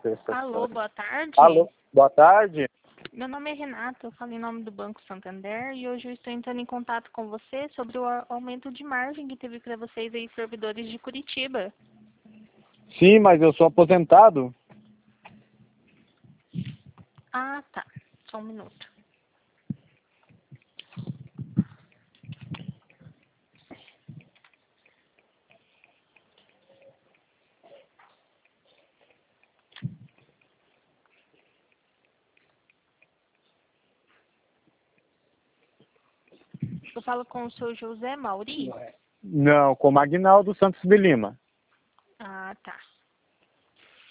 Alô, boa tarde. Alô, boa tarde. Meu nome é Renato, eu falo em nome do Banco Santander e hoje eu estou entrando em contato com você sobre o aumento de margem que teve para vocês aí, servidores de Curitiba. Sim, mas eu sou aposentado. Ah, tá. Só um minuto. Eu falo com o seu José Mauri? Não, com o Magnaldo Santos de Lima.